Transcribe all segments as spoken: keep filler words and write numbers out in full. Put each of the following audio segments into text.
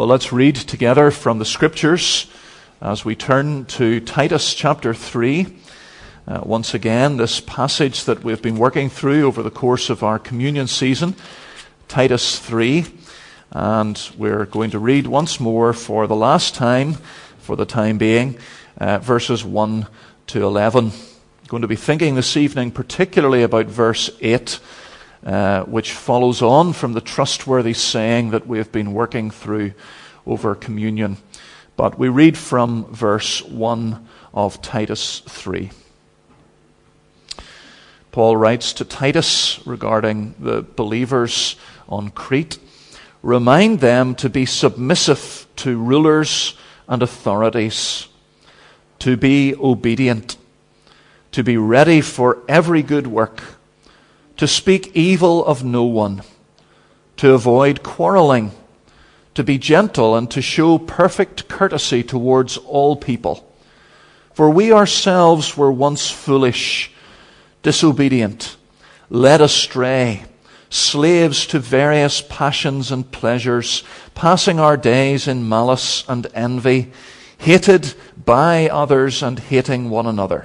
Well, let's read together from the Scriptures as we turn to Titus chapter three. Uh, once again, this passage that we've been working through over the course of our communion season, Titus three. And we're going to read once more for the last time, for the time being, uh, verses one to eleven. I'm going to be thinking this evening particularly about verse eight, Uh, which follows on from the trustworthy saying that we have been working through over communion. But we read from verse one of Titus three. Paul writes to Titus regarding the believers on Crete, "Remind them to be submissive to rulers and authorities, to be obedient, to be ready for every good work, to speak evil of no one, to avoid quarreling, to be gentle and to show perfect courtesy towards all people. For we ourselves were once foolish, disobedient, led astray, slaves to various passions and pleasures, passing our days in malice and envy, hated by others and hating one another.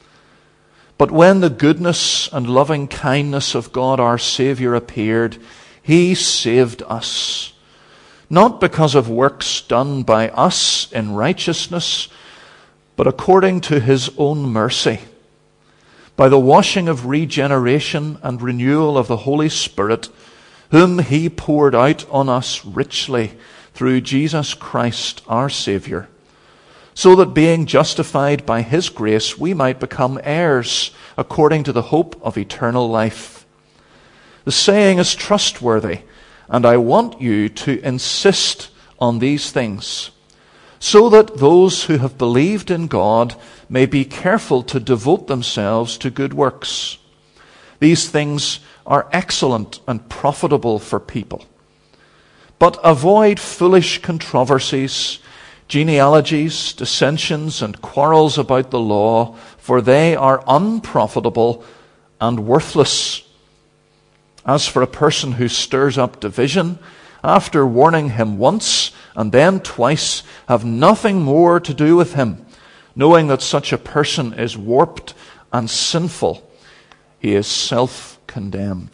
But when the goodness and loving kindness of God our Savior appeared, He saved us, not because of works done by us in righteousness, but according to His own mercy, by the washing of regeneration and renewal of the Holy Spirit, whom He poured out on us richly through Jesus Christ our Savior, so that being justified by His grace, we might become heirs according to the hope of eternal life. The saying is trustworthy, and I want you to insist on these things, so that those who have believed in God may be careful to devote themselves to good works. These things are excellent and profitable for people. But avoid foolish controversies, genealogies, dissensions, and quarrels about the law, for they are unprofitable and worthless. As for a person who stirs up division, after warning him once and then twice, have nothing more to do with him, knowing that such a person is warped and sinful. He is self-condemned."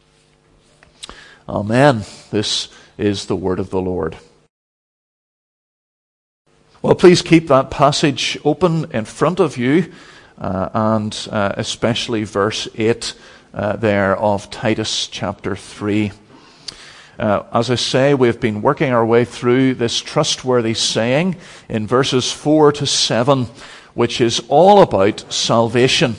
Amen. This is the word of the Lord. Well, please keep that passage open in front of you, uh, and uh, especially verse eight uh, there of Titus chapter three. Uh, as I say, we've been working our way through this trustworthy saying in verses four to seven, which is all about salvation.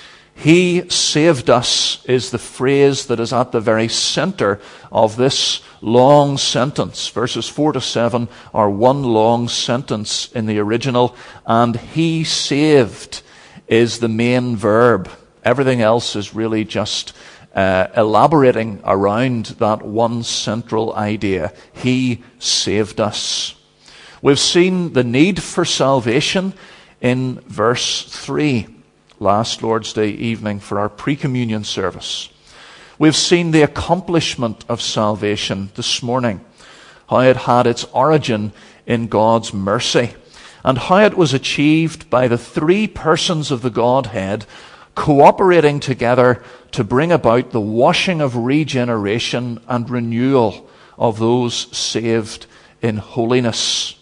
He saved us is the phrase that is at the very center of this long sentence. Verses four to seven are one long sentence in the original, and He saved is the main verb. Everything else is really just uh, elaborating around that one central idea. He saved us. We've seen the need for salvation in verse three. Last Lord's Day evening for our pre-communion service. We've seen the accomplishment of salvation this morning, how it had its origin in God's mercy, and how it was achieved by the three persons of the Godhead cooperating together to bring about the washing of regeneration and renewal of those saved in holiness.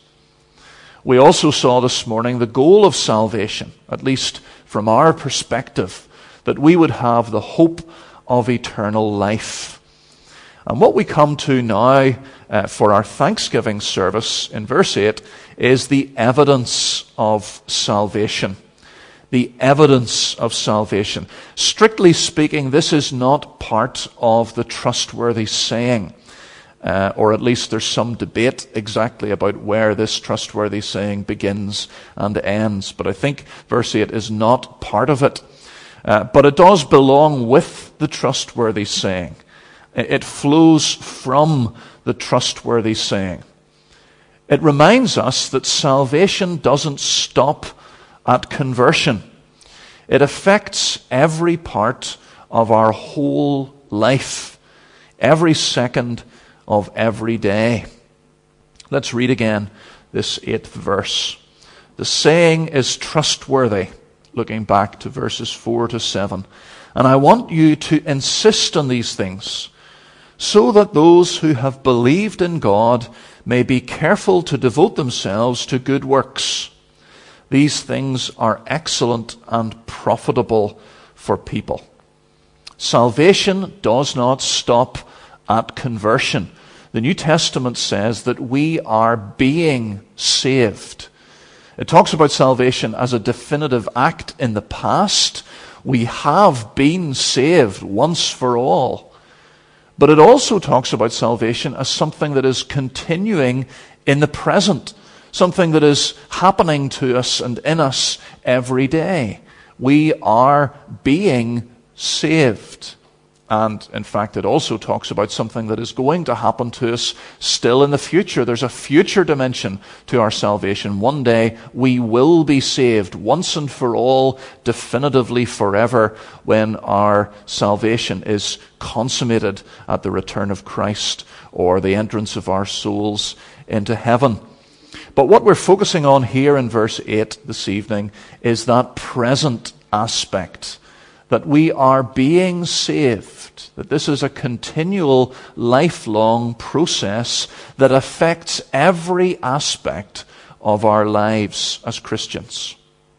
We also saw this morning the goal of salvation, at least from our perspective, that we would have the hope of eternal life. And what we come to now uh, for our Thanksgiving service in verse eight is the evidence of salvation. The evidence of salvation. Strictly speaking, this is not part of the trustworthy saying. Uh, or at least there's some debate exactly about where this trustworthy saying begins and ends. But I think verse eight is not part of it. Uh, but it does belong with the trustworthy saying. It flows from the trustworthy saying. It reminds us that salvation doesn't stop at conversion. It affects every part of our whole life, every second of every day. Let's read again this eighth verse. The saying is trustworthy, looking back to verses four to seven. And I want you to insist on these things, so that those who have believed in God may be careful to devote themselves to good works. These things are excellent and profitable for people. Salvation does not stop at conversion. The New Testament says that we are being saved. It talks about salvation as a definitive act in the past. We have been saved once for all. But it also talks about salvation as something that is continuing in the present, something that is happening to us and in us every day. We are being saved. And in fact, it also talks about something that is going to happen to us still in the future. There's a future dimension to our salvation. One day we will be saved once and for all, definitively forever, when our salvation is consummated at the return of Christ or the entrance of our souls into heaven. But what we're focusing on here in verse eight this evening is that present aspect, that we are being saved, that this is a continual, lifelong process that affects every aspect of our lives as Christians.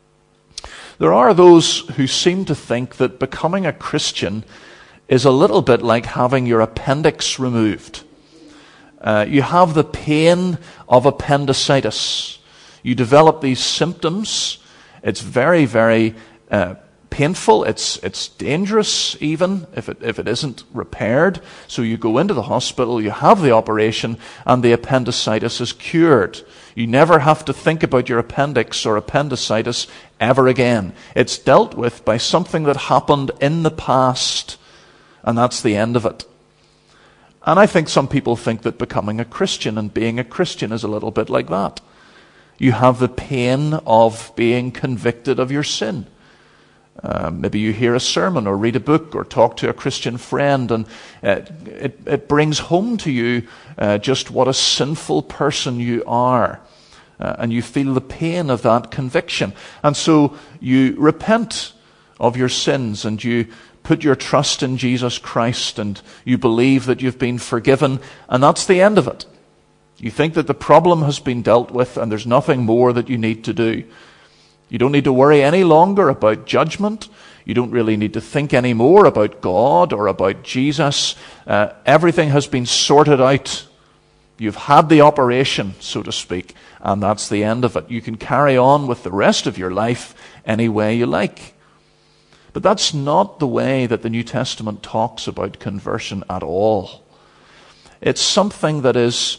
There are those who seem to think that becoming a Christian is a little bit like having your appendix removed. Uh, you have the pain of appendicitis. You develop these symptoms. It's very, very uh, painful. It's it's dangerous even if it if it isn't repaired. So you go into the hospital, you have the operation, and the appendicitis is cured. You never have to think about your appendix or appendicitis ever again. It's dealt with by something that happened in the past, and that's the end of it. And I think some people think that becoming a Christian and being a Christian is a little bit like that. You have the pain of being convicted of your sin. Uh, maybe you hear a sermon or read a book or talk to a Christian friend, and uh, it, it brings home to you uh, just what a sinful person you are. Uh, and you feel the pain of that conviction. And so you repent of your sins and you put your trust in Jesus Christ and you believe that you've been forgiven, and that's the end of it. You think that the problem has been dealt with and there's nothing more that you need to do. You don't need to worry any longer about judgment. You don't really need to think any more about God or about Jesus. Uh, everything has been sorted out. You've had the operation, so to speak, and that's the end of it. You can carry on with the rest of your life any way you like. But that's not the way that the New Testament talks about conversion at all. It's something that is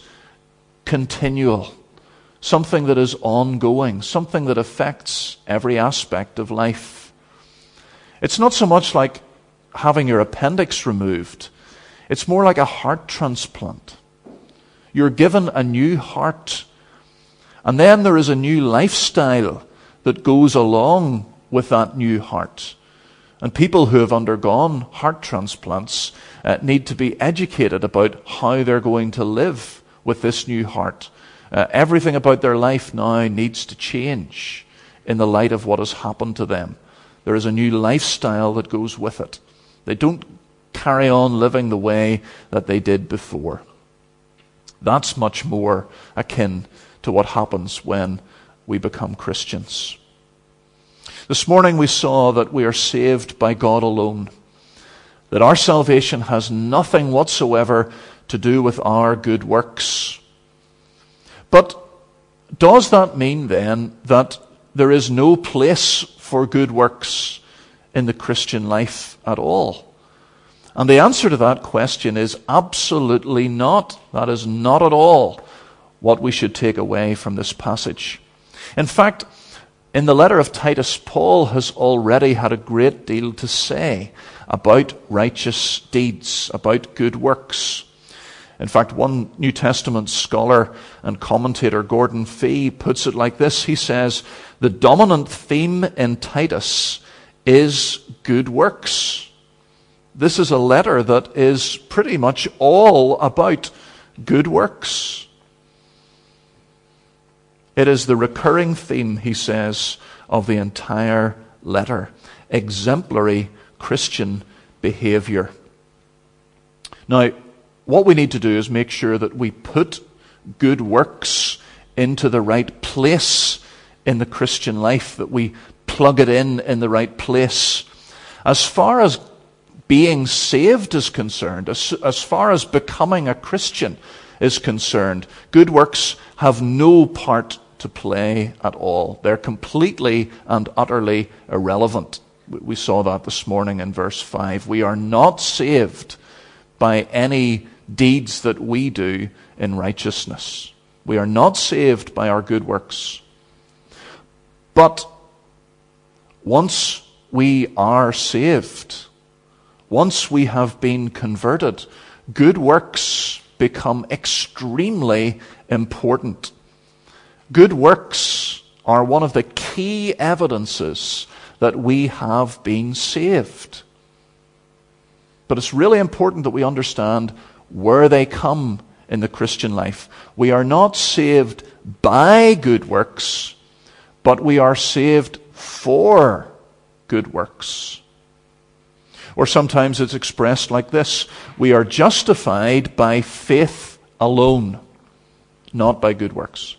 continual, something that is ongoing, something that affects every aspect of life. It's not so much like having your appendix removed. It's more like a heart transplant. You're given a new heart, and then there is a new lifestyle that goes along with that new heart. And people who have undergone heart transplants uh, need to be educated about how they're going to live with this new heart. Uh, everything about their life now needs to change in the light of what has happened to them. There is a new lifestyle that goes with it. They don't carry on living the way that they did before. That's much more akin to what happens when we become Christians. This morning we saw that we are saved by God alone, that our salvation has nothing whatsoever to do with our good works. But does that mean then that there is no place for good works in the Christian life at all? And the answer to that question is absolutely not. That is not at all what we should take away from this passage. In fact, in the letter of Titus, Paul has already had a great deal to say about righteous deeds, about good works. In fact, one New Testament scholar and commentator, Gordon Fee, puts it like this. He says, the dominant theme in Titus is good works. This is a letter that is pretty much all about good works. It is the recurring theme, he says, of the entire letter. Exemplary Christian behavior. Now, what we need to do is make sure that we put good works into the right place in the Christian life, that we plug it in in the right place. As far as being saved is concerned, as, as far as becoming a Christian is concerned, good works have no part to play at all. They're completely and utterly irrelevant. We saw that this morning in verse five. We are not saved by any deeds that we do in righteousness. We are not saved by our good works. But once we are saved, once we have been converted, good works become extremely important. Good works are one of the key evidences that we have been saved. But it's really important that we understand where they come in the Christian life. We are not saved by good works, but we are saved for good works. Or sometimes it's expressed like this: we are justified by faith alone, not by good works.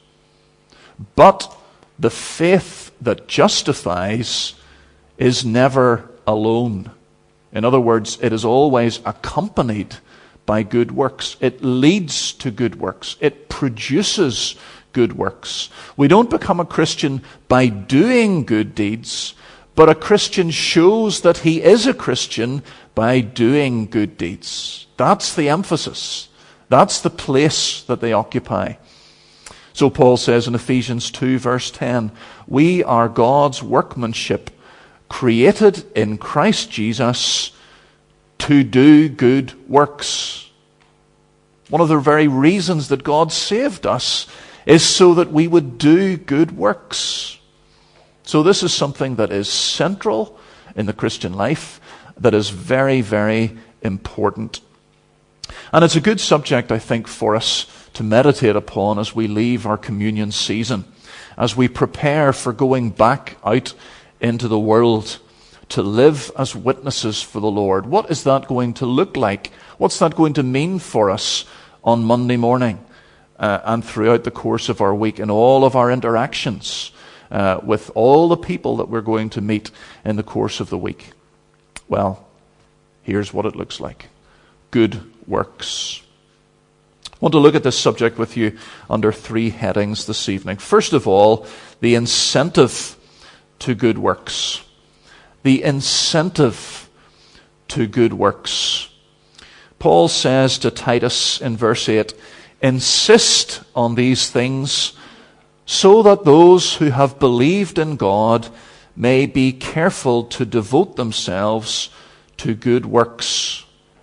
But the faith that justifies is never alone. In other words, it is always accompanied by good works. It leads to good works. It produces good works. We don't become a Christian by doing good deeds, but a Christian shows that he is a Christian by doing good deeds. That's the emphasis. That's the place that they occupy. So Paul says in Ephesians two verse ten, we are God's workmanship, created in Christ Jesus to do good works. One of the very reasons that God saved us is so that we would do good works. So this is something that is central in the Christian life, that is very, very important. And it's a good subject, I think, for us to meditate upon as we leave our communion season, as we prepare for going back out into the world to live as witnesses for the Lord. What is that going to look like? What's that going to mean for us on Monday morning uh, and throughout the course of our week and all of our interactions uh, with all the people that we're going to meet in the course of the week? Well, here's what it looks like. Good works. I want to look at this subject with you under three headings this evening. First of all, the incentive to good works. The incentive to good works. Paul says to Titus in verse eight, insist on these things so that those who have believed in God may be careful to devote themselves to good works.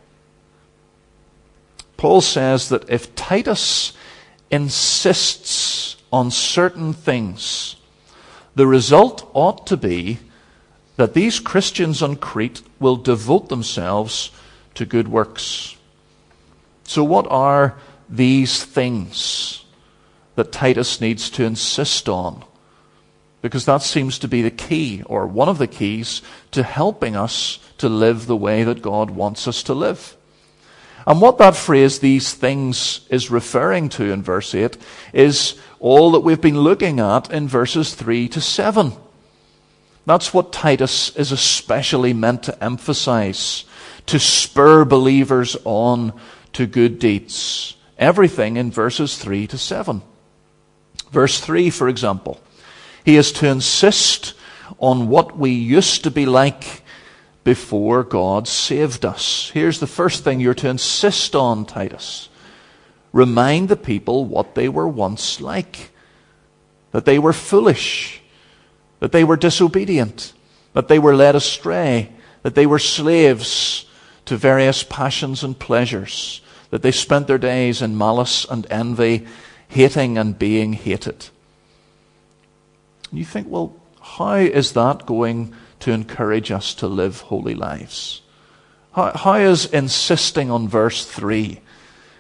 Paul says that if Titus insists on certain things, the result ought to be that these Christians on Crete will devote themselves to good works. So what are these things that Titus needs to insist on? Because that seems to be the key, or one of the keys, to helping us to live the way that God wants us to live. And what that phrase, these things, is referring to in verse eight is all that we've been looking at in verses three to seven. That's what Titus is especially meant to emphasize, to spur believers on to good deeds. Everything in verses three to seven. Verse three, for example, he is to insist on what we used to be like before God saved us. Here's the first thing you're to insist on, Titus. Remind the people what they were once like. That they were foolish. That they were disobedient. That they were led astray. That they were slaves to various passions and pleasures. That they spent their days in malice and envy, hating and being hated. And you think, well, how is that going to encourage us to live holy lives? How, how is insisting on verse three,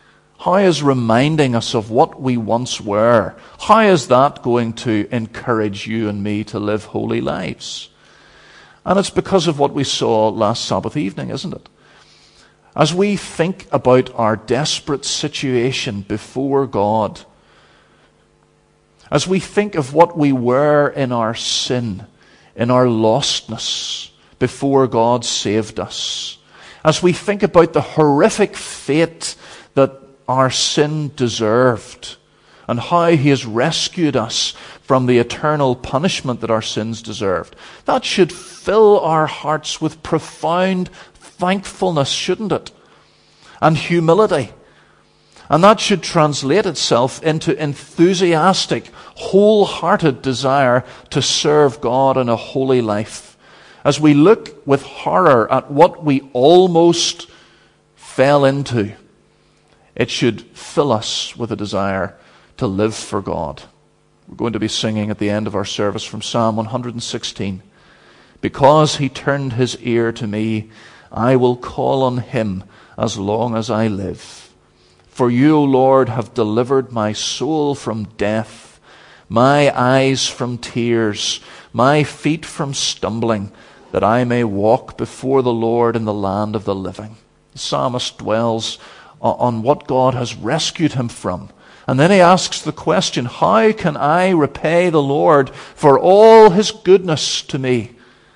How is reminding us of what we once were, how is that going to encourage you and me to live holy lives? And it's because of what we saw last Sabbath evening, isn't it? As we think about our desperate situation before God, as we think of what we were in our sin, in our lostness, before God saved us, as we think about the horrific fate that our sin deserved, and how He has rescued us from the eternal punishment that our sins deserved, that should fill our hearts with profound thankfulness, shouldn't it? And humility. And that should translate itself into enthusiastic, wholehearted desire to serve God in a holy life. As we look with horror at what we almost fell into, it should fill us with a desire to live for God. We're going to be singing at the end of our service from Psalm one hundred sixteen. Because He turned His ear to me, I will call on Him as long as I live. For You, O Lord, have delivered my soul from death, my eyes from tears, my feet from stumbling, that I may walk before the Lord in the land of the living. The psalmist dwells on what God has rescued him from. And then he asks the question, how can I repay the Lord for all His goodness to me?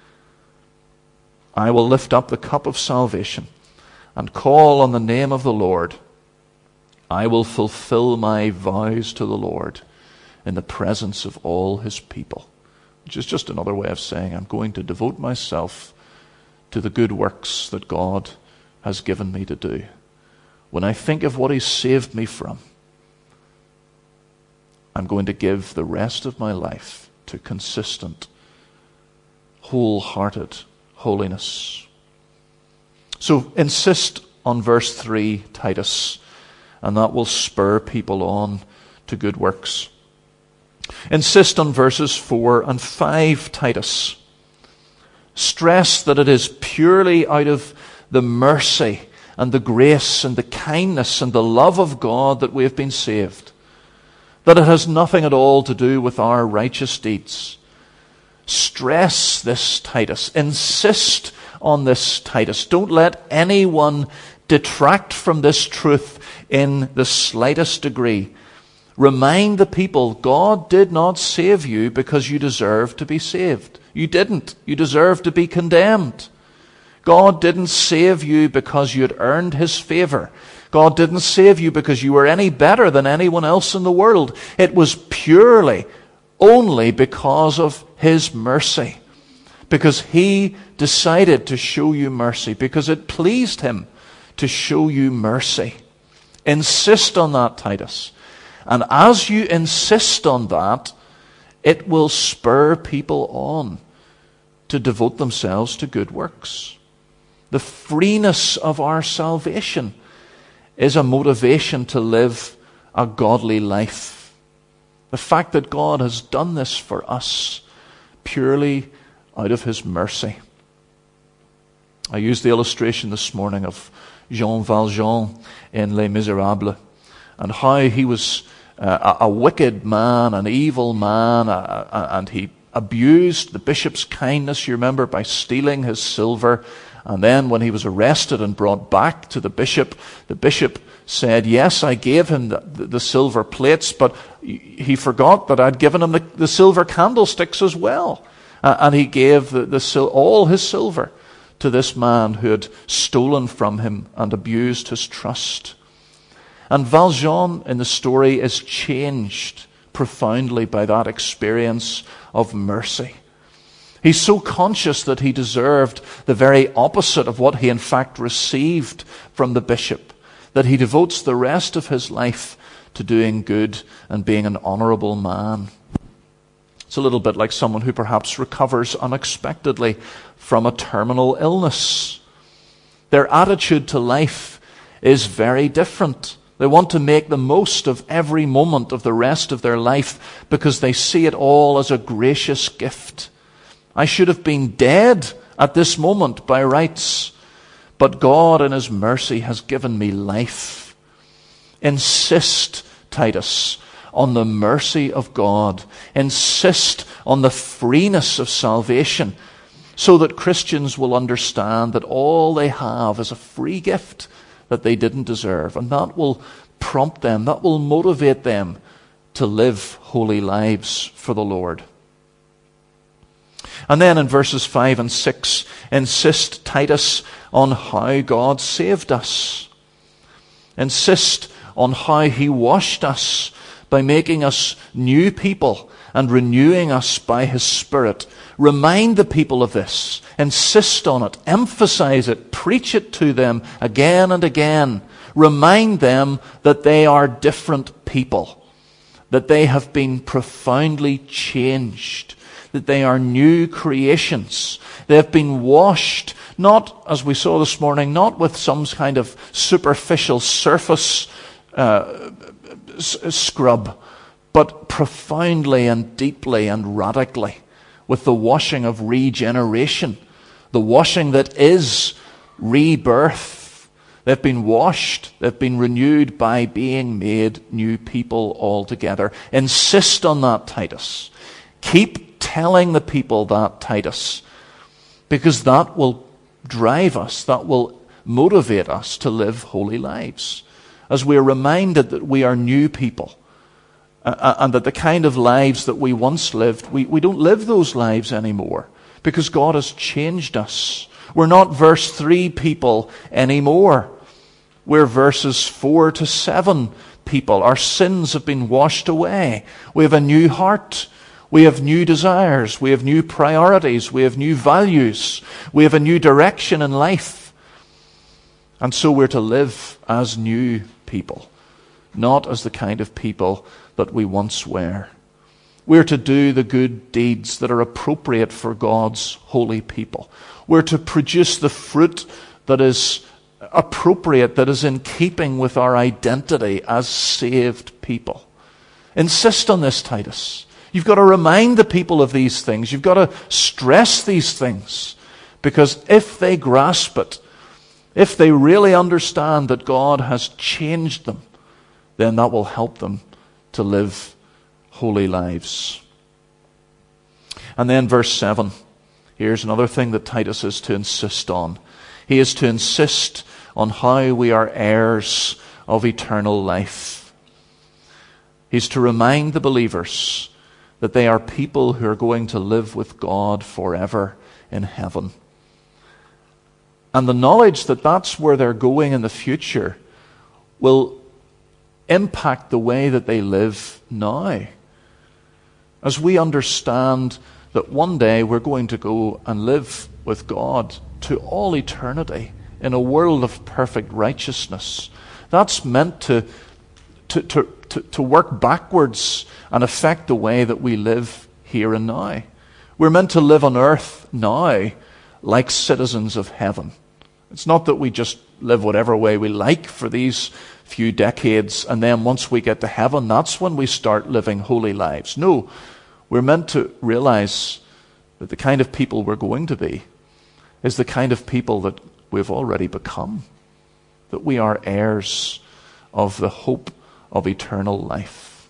I will lift up the cup of salvation and call on the name of the Lord. I will fulfill my vows to the Lord in the presence of all His people. Which is just another way of saying I'm going to devote myself to the good works that God has given me to do. When I think of what He's saved me from, I'm going to give the rest of my life to consistent, wholehearted holiness. So insist on verse three, Titus, and that will spur people on to good works. Insist on verses four and five, Titus. Stress that it is purely out of the mercy and the grace and the kindness and the love of God that we have been saved. That it has nothing at all to do with our righteous deeds. Stress this, Titus. Insist on this, Titus. Don't let anyone detract from this truth in the slightest degree. Remind the people, God did not save you because you deserved to be saved. You didn't. You deserved to be condemned. God didn't save you because you had earned His favor. God didn't save you because you were any better than anyone else in the world. It was purely, only because of His mercy. Because He decided to show you mercy. Because it pleased Him to show you mercy. Insist on that, Titus. And as you insist on that, it will spur people on to devote themselves to good works. The freeness of our salvation is a motivation to live a godly life. The fact that God has done this for us purely out of His mercy. I used the illustration this morning of Jean Valjean in Les Miserables, and how he was uh, a, a wicked man, an evil man, uh, uh, and he abused the bishop's kindness, you remember, by stealing his silver. And then when he was arrested and brought back to the bishop, the bishop said, yes, I gave him the, the, the silver plates, but he forgot that I'd given him the, the silver candlesticks as well. Uh, and he gave the, the sil- all his silver to this man who had stolen from him and abused his trust. And Valjean in the story is changed profoundly by that experience of mercy. He's so conscious that he deserved the very opposite of what he in fact received from the bishop, that he devotes the rest of his life to doing good and being an honorable man. It's a little bit like someone who perhaps recovers unexpectedly from a terminal illness. Their attitude to life is very different. They want to make the most of every moment of the rest of their life because they see it all as a gracious gift. I should have been dead at this moment by rights, but God in His mercy has given me life. Insist, Titus, on the mercy of God. Insist on the freeness of salvation, so that Christians will understand that all they have is a free gift that they didn't deserve. And that will prompt them, that will motivate them to live holy lives for the Lord. And then in verses five and six, insist, Titus, on how God saved us. Insist on how he washed us by making us new people and renewing us by his Spirit. Remind the people of this. Insist on it. Emphasize it. Preach it to them again and again. Remind them that they are different people, that they have been profoundly changed, that they are new creations. They have been washed, not, as we saw this morning, not with some kind of superficial surface uh, s- scrub, but profoundly and deeply and radically, with the washing of regeneration, the washing that is rebirth. They've been washed, they've been renewed by being made new people altogether. Insist on that, Titus. Keep telling the people that, Titus, because that will drive us, that will motivate us to live holy lives. As we are reminded that we are new people, uh, and that the kind of lives that we once lived, we, we don't live those lives anymore, because God has changed us. We're not verse three people anymore. We're verses four to seven people. Our sins have been washed away. We have a new heart. We have new desires. We have new priorities. We have new values. We have a new direction in life. And so we're to live as new people, not as the kind of people that we once were. We're to do the good deeds that are appropriate for God's holy people. We're to produce the fruit that is appropriate, that is in keeping with our identity as saved people. Insist on this, Titus. You've got to remind the people of these things. You've got to stress these things, because if they grasp it, if they really understand that God has changed them, then that will help them to live holy lives. And then verse seven. Here's another thing that Titus is to insist on. He is to insist on how we are heirs of eternal life. He's to remind the believers that they are people who are going to live with God forever in heaven. And the knowledge that that's where they're going in the future will impact the way that they live now. As we understand that one day we're going to go and live with God to all eternity in a world of perfect righteousness, that's meant to, to, to, to, to work backwards and affect the way that we live here and now. We're meant to live on earth now like citizens of heaven. It's not that we just live whatever way we like for these few decades, and then once we get to heaven, that's when we start living holy lives. No, we're meant to realize that the kind of people we're going to be is the kind of people that we've already become, that we are heirs of the hope of eternal life.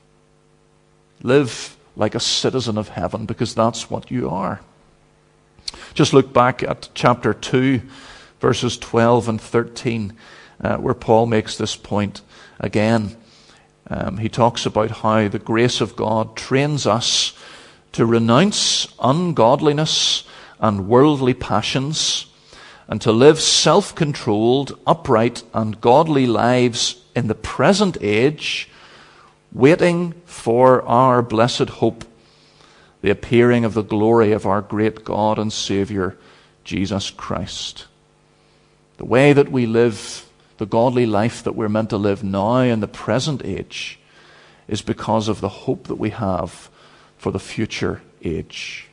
Live like a citizen of heaven, because that's what you are. Just look back at chapter two, verses twelve and thirteen, uh, where Paul makes this point again. Um, he talks about how the grace of God trains us to renounce ungodliness and worldly passions, and to live self-controlled, upright, and godly lives in the present age, waiting for our blessed hope, the appearing of the glory of our great God and Savior, Jesus Christ. The way that we live, the godly life that we're meant to live now in the present age, is because of the hope that we have for the future age.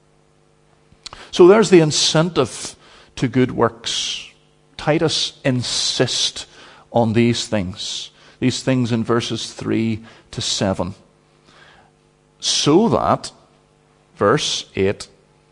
So there's the incentive to good works. Titus insists on these things. These things in verses three to seven. So that, verse eight,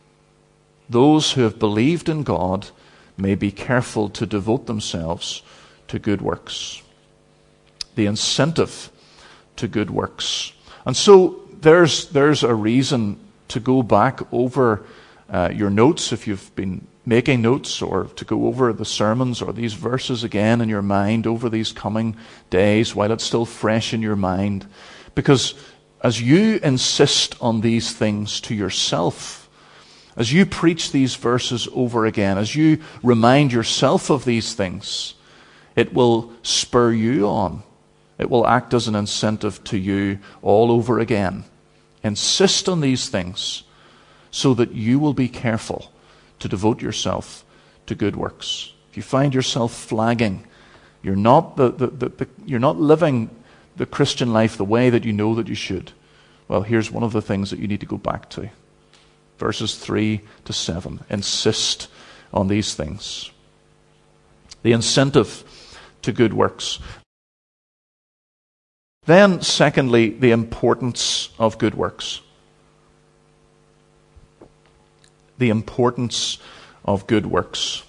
those who have believed in God may be careful to devote themselves to good works. the incentive to good works. And so there's there's a reason to go back over uh, your notes if you've been making notes, or to go over the sermons or these verses again in your mind over these coming days while it's still fresh in your mind. Because as you insist on these things to yourself, as you preach these verses over again, as you remind yourself of these things, it will spur you on. It will act as an incentive to you all over again. Insist on these things so that you will be careful to devote yourself to good works. If you find yourself flagging, you're not the, the, the, the you're not living the Christian life the way that you know that you should. Well, here's one of the things that you need to go back to. Verses three to seven. Insist on these things. The incentive to good works. Then, secondly, the importance of good works. The importance of good works.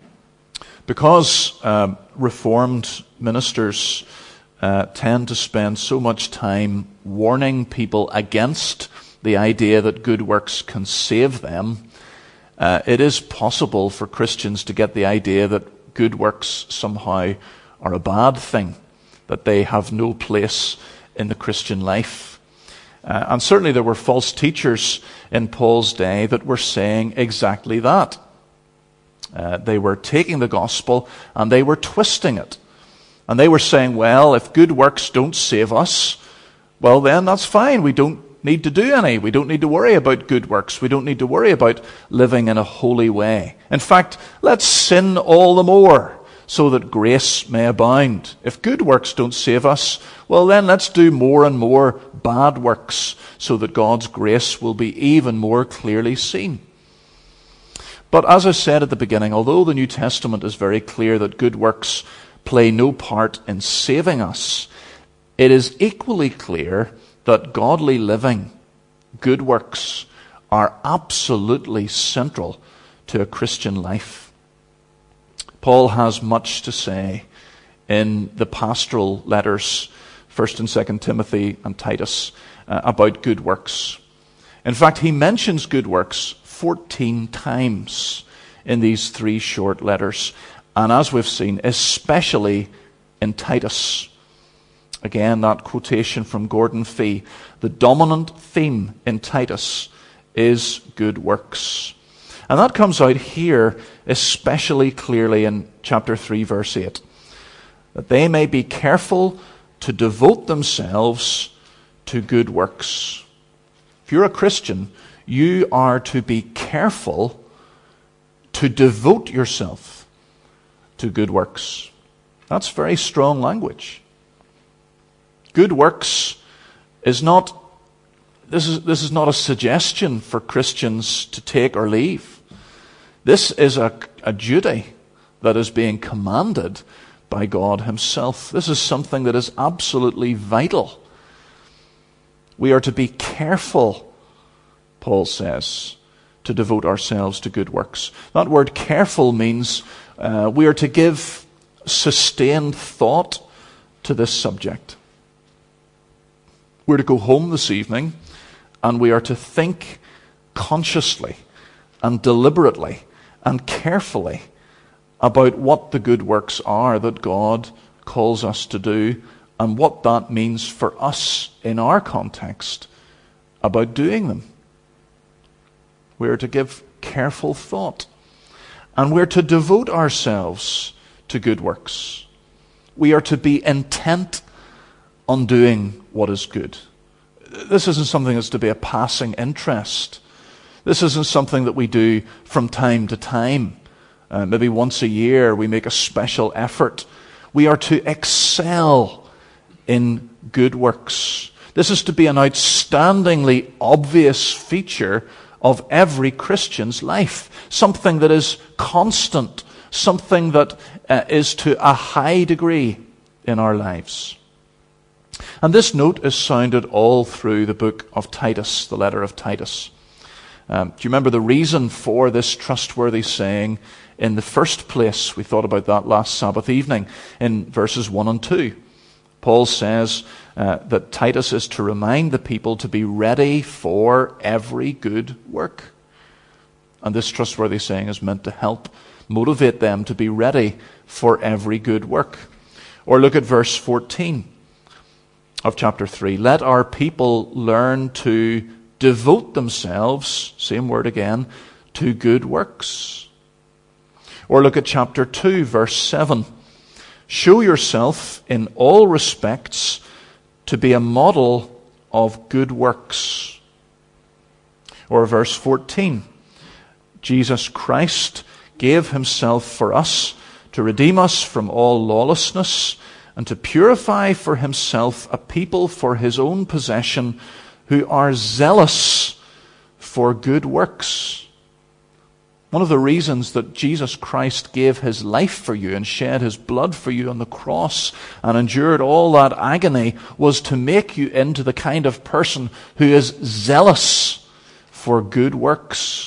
Because um, Reformed ministers uh, tend to spend so much time warning people against the idea that good works can save them, uh, it is possible for Christians to get the idea that good works somehow are a bad thing, that they have no place in the Christian life. Uh, and certainly there were false teachers in Paul's day that were saying exactly that. Uh, they were taking the gospel and they were twisting it. And they were saying, well, if good works don't save us, well then that's fine. We don't need to do any. We don't need to worry about good works. We don't need to worry about living in a holy way. In fact, let's sin all the more so that grace may abound. If good works don't save us, well then let's do more and more bad works so that God's grace will be even more clearly seen. But as I said at the beginning, although the New Testament is very clear that good works play no part in saving us, it is equally clear that godly living, good works, are absolutely central to a Christian life. Paul has much to say in the pastoral letters, First and Second Timothy and Titus, uh, about good works. In fact, he mentions good works fourteen times in these three short letters. And as we've seen, especially in Titus. Again, that quotation from Gordon Fee. The dominant theme in Titus is good works. And that comes out here especially clearly in chapter three, verse eight. That they may be careful to devote themselves to good works. If you're a Christian, you are to be careful to devote yourself to good works. That's very strong language. Good works is not, this is, this is not a suggestion for Christians to take or leave. This is a, a duty that is being commanded by God himself. This is something that is absolutely vital. We are to be careful, Paul says, to devote ourselves to good works. That word careful means uh, we are to give sustained thought to this subject. We're to go home this evening and we are to think consciously and deliberately and carefully about what the good works are that God calls us to do and what that means for us in our context about doing them. We're to give careful thought. And we're to devote ourselves to good works. We are to be intent on doing what is good. This isn't something that's to be a passing interest. This isn't something that we do from time to time. Uh, maybe once a year we make a special effort. We are to excel in good works. This is to be an outstandingly obvious feature of every Christian's life. Something that is constant. Something that uh, is to a high degree in our lives. And this note is sounded all through the book of Titus, the letter of Titus. Um, do you remember the reason for this trustworthy saying in the first place? We thought about that last Sabbath evening in verses one and two. Paul says uh, that Titus is to remind the people to be ready for every good work. And this trustworthy saying is meant to help motivate them to be ready for every good work. Or look at verse fourteen of chapter three. Let our people learn to devote themselves, same word again, to good works. Or look at chapter two, verse seven. Show yourself in all respects to be a model of good works. Or verse fourteen. Jesus Christ gave himself for us to redeem us from all lawlessness and to purify for himself a people for his own possession who are zealous for good works. One of the reasons that Jesus Christ gave his life for you and shed his blood for you on the cross and endured all that agony was to make you into the kind of person who is zealous for good works.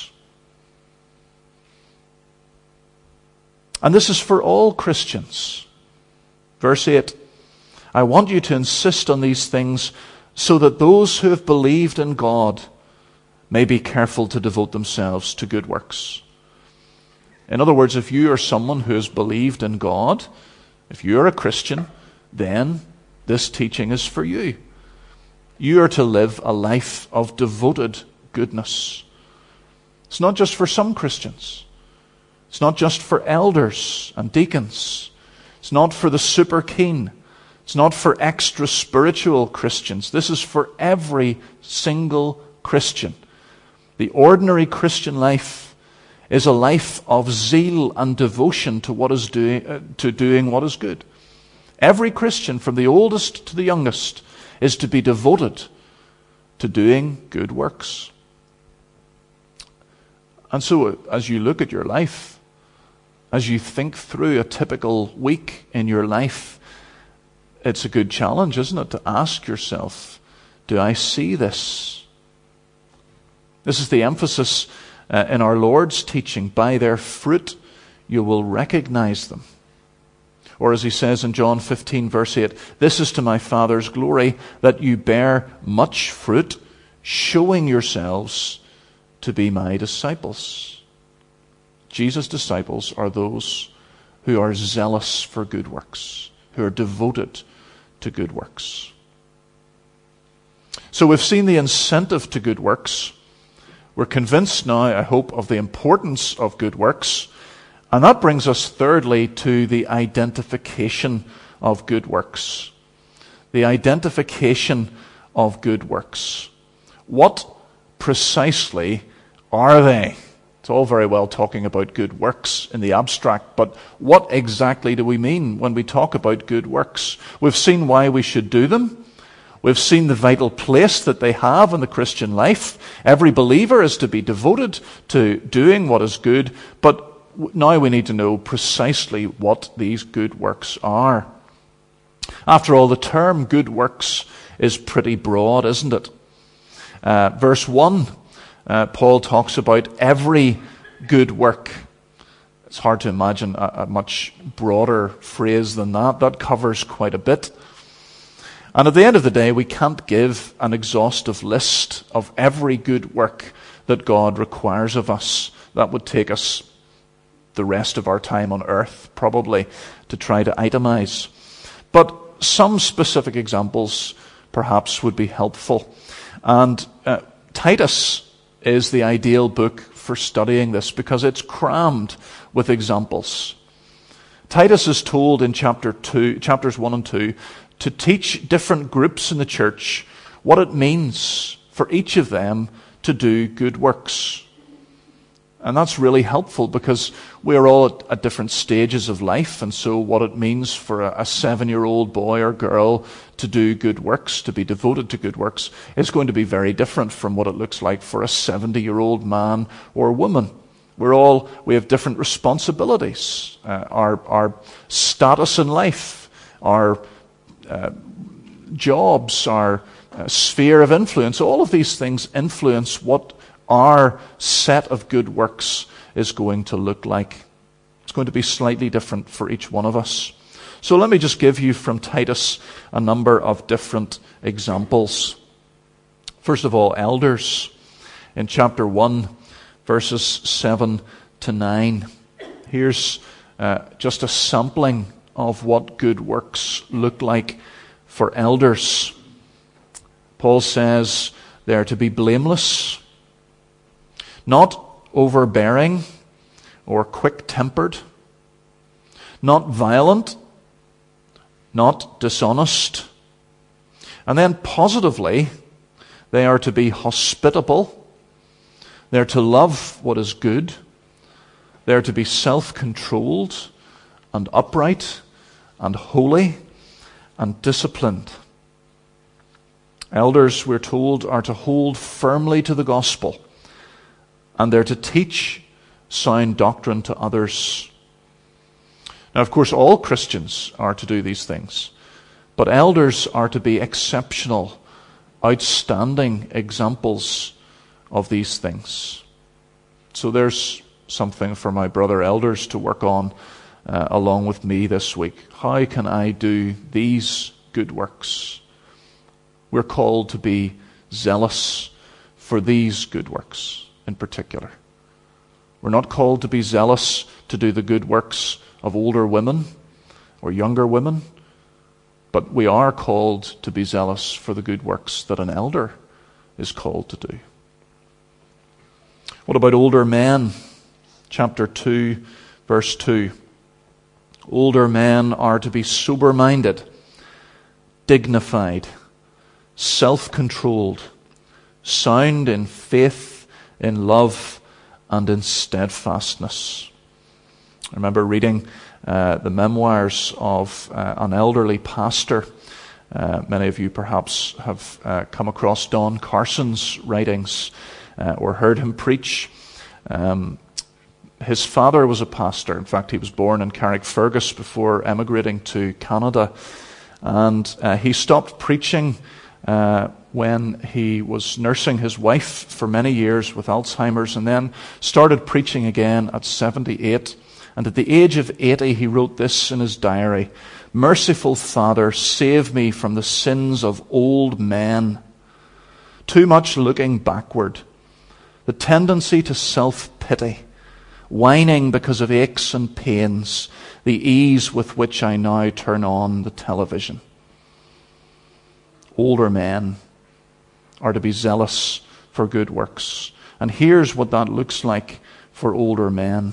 And this is for all Christians. Verse eight, I want you to insist on these things so that those who have believed in God may be careful to devote themselves to good works. In other words, if you are someone who has believed in God, if you are a Christian, then this teaching is for you. You are to live a life of devoted goodness. It's not just for some Christians. It's not just for elders and deacons. It's not for the super keen. It's not for extra spiritual Christians. This is for every single Christian. The ordinary Christian life is a life of zeal and devotion to what is doing, uh, to doing what is good. Every Christian, from the oldest to the youngest, is to be devoted to doing good works. And so, as you look at your life, as you think through a typical week in your life, it's a good challenge, isn't it, to ask yourself, do I see this? This is the emphasis uh, in our Lord's teaching. By their fruit you will recognize them. Or as he says in John fifteen, verse eight, this is to my Father's glory, that you bear much fruit, showing yourselves to be my disciples. Jesus' disciples are those who are zealous for good works, who are devoted to good works. So we've seen the incentive to good works. We're convinced now, I hope, of the importance of good works. And that brings us thirdly to the identification of good works. The identification of good works. What precisely are they? It's all very well talking about good works in the abstract, but what exactly do we mean when we talk about good works? We've seen why we should do them. We've seen the vital place that they have in the Christian life. Every believer is to be devoted to doing what is good, but now we need to know precisely what these good works are. After all, the term good works is pretty broad, isn't it? Uh, verse one, uh, Paul talks about every good work. It's hard to imagine a, a much broader phrase than that. That covers quite a bit. And at the end of the day, we can't give an exhaustive list of every good work that God requires of us. That would take us the rest of our time on earth, probably, to try to itemize. But some specific examples perhaps would be helpful. And uh, Titus is the ideal book for studying this because it's crammed with examples. Titus is told in chapter two, chapters one and two to teach different groups in the church what it means for each of them to do good works. And that's really helpful because we're all at, at different stages of life, and so what it means for a, a seven-year-old boy or girl to do good works, to be devoted to good works, is going to be very different from what it looks like for a seventy-year-old man or woman. We're all, we have different responsibilities. Uh, our, our status in life, our uh, jobs, our uh, sphere of influence, all of these things influence what our set of good works is going to look like. It's going to be slightly different for each one of us. So let me just give you from Titus a number of different examples. First of all, elders. In chapter one, verses seven to nine. Here's uh, just a sampling of what good works look like for elders. Paul says they are to be blameless, not overbearing or quick-tempered, not violent, not dishonest. And then positively, they are to be hospitable. They're to love what is good. They're to be self-controlled and upright and holy and disciplined. Elders, we're told, are to hold firmly to the gospel, and they're to teach sound doctrine to others. Now, of course, all Christians are to do these things, but elders are to be exceptional, outstanding examples of these things. So there's something for my brother elders to work on uh, along with me this week. How can I do these good works? We're called to be zealous for these good works in particular. We're not called to be zealous to do the good works of older women or younger women, but we are called to be zealous for the good works that an elder is called to do. What about older men? Chapter two, verse two. Older men are to be sober-minded, dignified, self-controlled, sound in faith, in love, and in steadfastness. I remember reading uh, the memoirs of uh, an elderly pastor. Uh, many of you perhaps have uh, come across Don Carson's writings uh, or heard him preach. Um, his father was a pastor. In fact, he was born in Carrickfergus before emigrating to Canada. And uh, he stopped preaching uh, when he was nursing his wife for many years with Alzheimer's, and then started preaching again at seventy-eight. And at the age of eighty, he wrote this in his diary: "Merciful Father, save me from the sins of old men. Too much looking backward, the tendency to self-pity, whining because of aches and pains, the ease with which I now turn on the television." Older men are to be zealous for good works. And here's what that looks like for older men.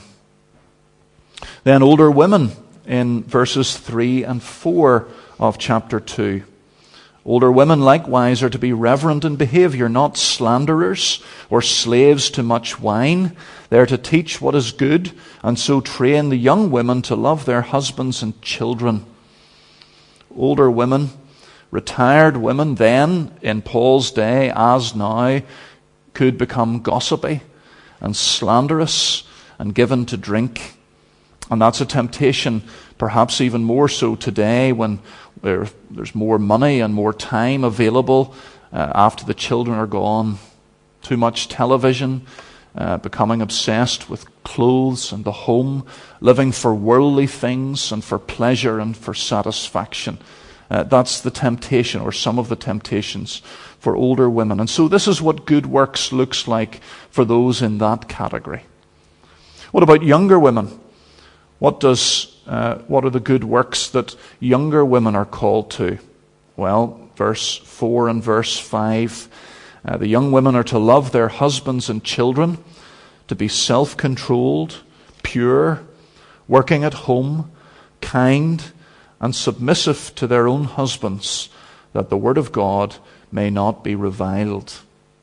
Then older women in verses three and four of chapter two. Older women likewise are to be reverent in behavior, not slanderers or slaves to much wine. They are to teach what is good, and so train the young women to love their husbands and children. Older women, retired women then, in Paul's day as now, could become gossipy and slanderous and given to drink. And that's a temptation, perhaps even more so today when there, there's more money and more time available uh, after the children are gone. Too much television, uh, becoming obsessed with clothes and the home, living for worldly things and for pleasure and for satisfaction. Uh, that's the temptation, or some of the temptations, for older women. And so this is what good works looks like for those in that category. What about younger women? What does uh, what are the good works that younger women are called to? Well, verse four and verse five. Uh, the young women are to love their husbands and children, to be self-controlled, pure, working at home, kind, and submissive to their own husbands, that the word of God may not be reviled.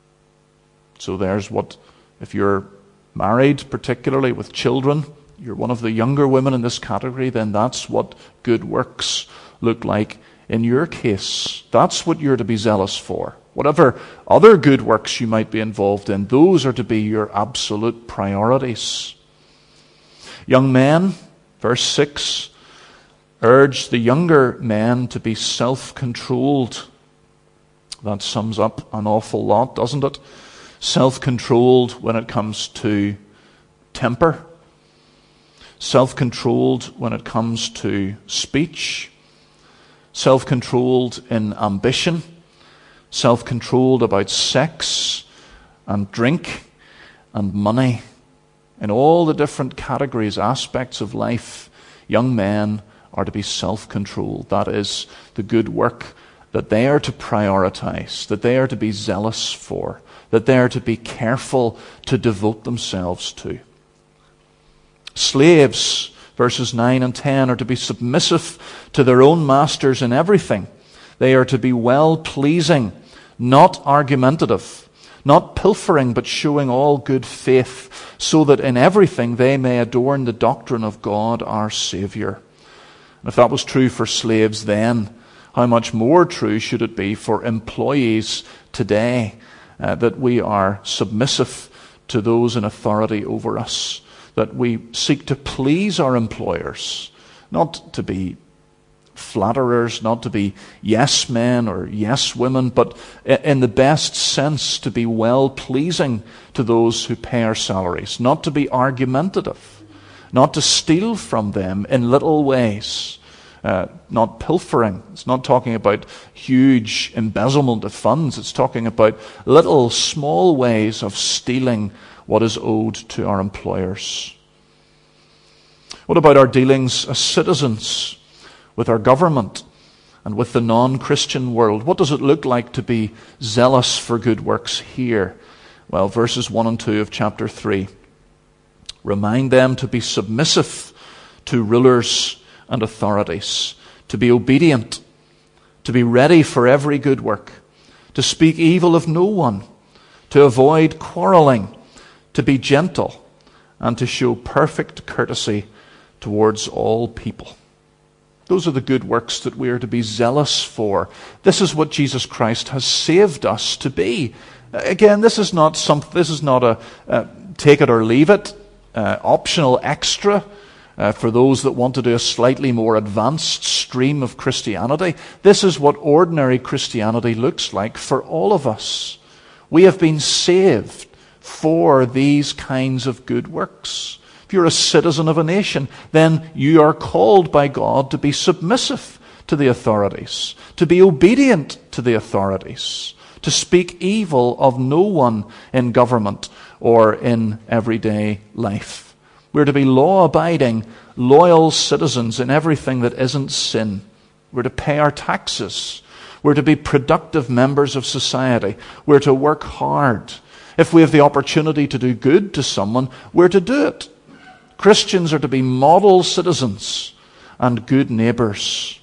So there's what, if you're married, particularly with children, you're one of the younger women in this category, then that's what good works look like in your case. That's what you're to be zealous for. Whatever other good works you might be involved in, those are to be your absolute priorities. Young men, verse six, urge the younger men to be self-controlled. That sums up an awful lot, doesn't it? Self-controlled when it comes to temper. self-controlled when it comes to speech, self-controlled in ambition, self-controlled about sex and drink and money. In all the different categories, aspects of life, young men are to be self-controlled. That is the good work that they are to prioritize, that they are to be zealous for, that they are to be careful to devote themselves to. Slaves, verses nine and ten, are to be submissive to their own masters in everything. They are to be well-pleasing, not argumentative, not pilfering, but showing all good faith, so that in everything they may adorn the doctrine of God our Saviour. And if that was true for slaves then, how much more true should it be for employees today, uh, that we are submissive to those in authority over us, that we seek to please our employers, not to be flatterers, not to be yes men or yes women, but in the best sense to be well-pleasing to those who pay our salaries, not to be argumentative, not to steal from them in little ways, uh, not pilfering. It's not talking about huge embezzlement of funds. It's talking about little small ways of stealing what is owed to our employers. What about our dealings as citizens with our government and with the non-Christian world? What does it look like to be zealous for good works here? Well, verses one and two of chapter three. Remind them to be submissive to rulers and authorities, to be obedient, to be ready for every good work, to speak evil of no one, to avoid quarreling, to be gentle, and to show perfect courtesy towards all people. Those are the good works that we are to be zealous for. This is what Jesus Christ has saved us to be. Again, this is not some. This is not a uh, take it or leave it, uh, optional extra uh, for those that want to do a slightly more advanced stream of Christianity. This is what ordinary Christianity looks like for all of us. We have been saved for these kinds of good works. If you're a citizen of a nation, then you are called by God to be submissive to the authorities, to be obedient to the authorities, to speak evil of no one in government or in everyday life. We're to be law-abiding, loyal citizens in everything that isn't sin. We're to pay our taxes. We're to be productive members of society. We're to work hard. If we have the opportunity to do good to someone, we're to do it. Christians are to be model citizens and good neighbours.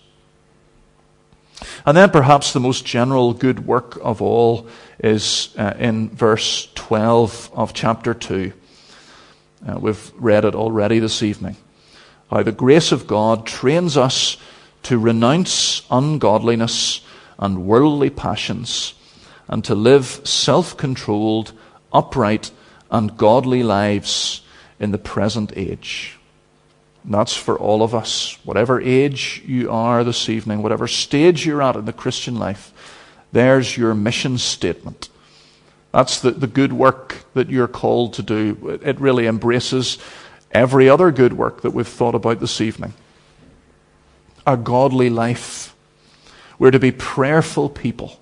And then perhaps the most general good work of all is uh, in verse twelve of chapter two. Uh, we've read it already this evening. How the grace of God trains us to renounce ungodliness and worldly passions, and to live self-controlled, upright, and godly lives in the present age. And that's for all of us. Whatever age you are this evening, whatever stage you're at in the Christian life, there's your mission statement. That's the, the good work that you're called to do. It really embraces every other good work that we've thought about this evening. A godly life. We're to be prayerful people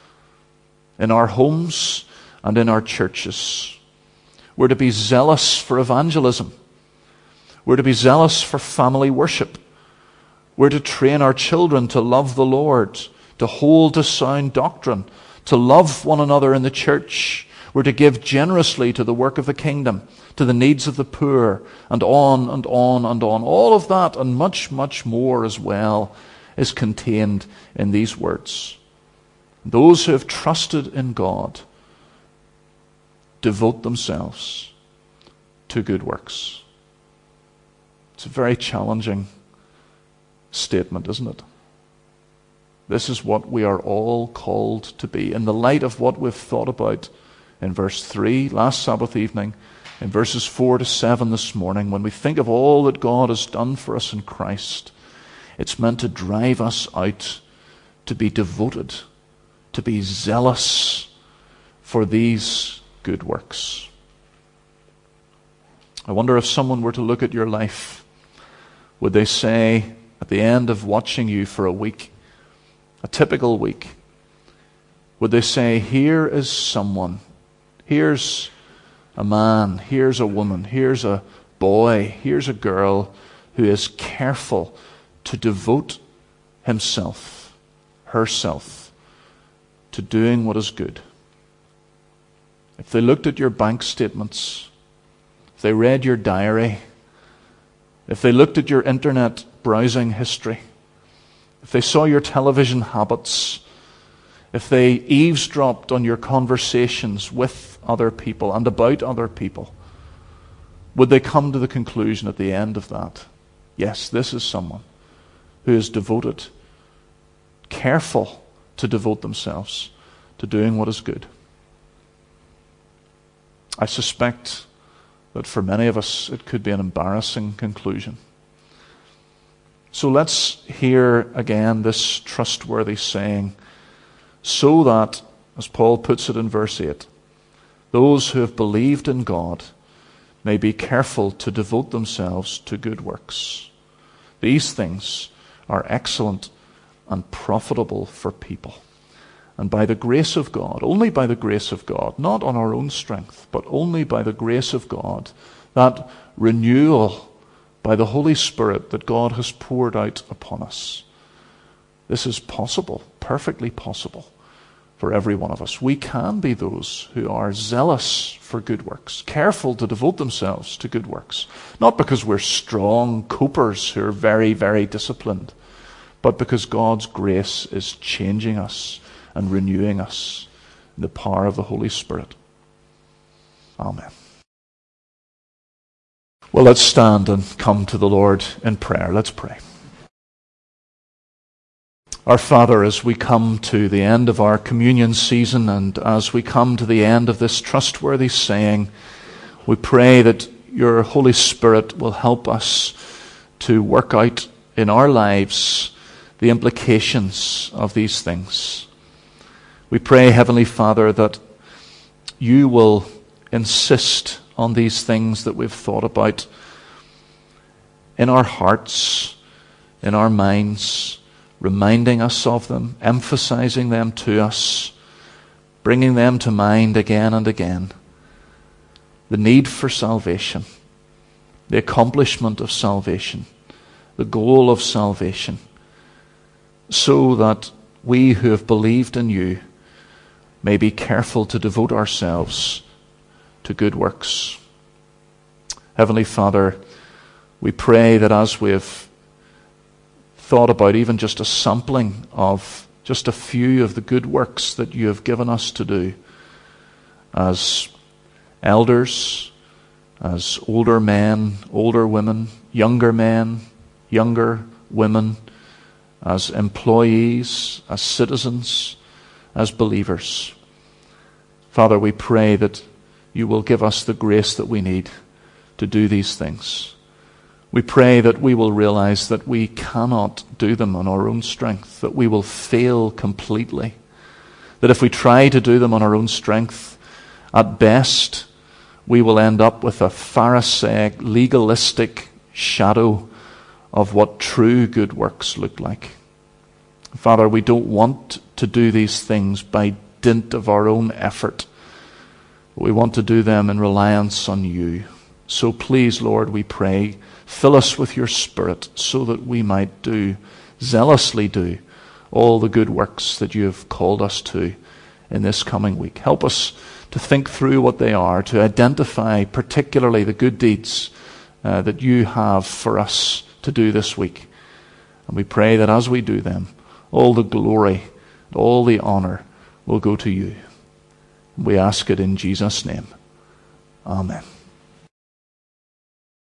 in our homes and in our churches. We're to be zealous for evangelism. We're to be zealous for family worship. We're to train our children to love the Lord, to hold to sound doctrine, to love one another in the church. We're to give generously to the work of the kingdom, to the needs of the poor, and on and on and on. All of that and much, much more as well is contained in these words. Those who have trusted in God devote themselves to good works. It's a very challenging statement, isn't it? This is what we are all called to be. In the light of what we've thought about in verse three last Sabbath evening, in verses four to seven this morning, when we think of all that God has done for us in Christ, it's meant to drive us out to be devoted, to be zealous for these good works. I wonder if someone were to look at your life Would they say, at the end of watching you for a week, a typical week, would they say, here is someone, here's a man, here's a woman, here's a boy, here's a girl who is careful to devote himself, herself, to doing what is good. If they looked at your bank statements, if they read your diary, if they looked at your internet browsing history, if they saw your television habits, if they eavesdropped on your conversations with other people and about other people, would they come to the conclusion at the end of that, yes, this is someone who is devoted, careful to devote themselves to doing what is good? I suspect that for many of us it could be an embarrassing conclusion. So let's hear again this trustworthy saying, so that, as Paul puts it in verse eight, those who have believed in God may be careful to devote themselves to good works. These things are excellent and profitable for people. And by the grace of God, only by the grace of God, not on our own strength, but only by the grace of God, that renewal by the Holy Spirit that God has poured out upon us. This is possible, perfectly possible for every one of us. We can be those who are zealous for good works, careful to devote themselves to good works, not because we're strong copers who are very, very disciplined, but because God's grace is changing us and renewing us in the power of the Holy Spirit. Amen. Well, let's stand and come to the Lord in prayer. Let's pray. Our Father, as we come to the end of our communion season and as we come to the end of this trustworthy saying, we pray that your Holy Spirit will help us to work out in our lives the implications of these things. We pray, Heavenly Father, that you will insist on these things that we've thought about in our hearts, in our minds, reminding us of them, emphasizing them to us, bringing them to mind again and again. The need for salvation, the accomplishment of salvation, the goal of salvation, so that we who have believed in you may be careful to devote ourselves to good works. Heavenly Father, we pray that as we have thought about even just a sampling of just a few of the good works that you have given us to do as elders, as older men, older women, younger men, younger women, as employees, as citizens, as believers. Father, we pray that you will give us the grace that we need to do these things. We pray that we will realize that we cannot do them on our own strength, that we will fail completely, that if we try to do them on our own strength, at best, we will end up with a Pharisaic, legalistic shadow of what true good works look like. Father, we don't want to do these things by dint of our own effort. We want to do them in reliance on you. So please, Lord, we pray, fill us with your Spirit so that we might do, zealously do, all the good works that you have called us to in this coming week. Help us to think through what they are, to identify particularly the good deeds uh, that you have for us to do this week. And we pray that as we do them, all the glory, all the honor will go to you. We ask it in Jesus' name. Amen.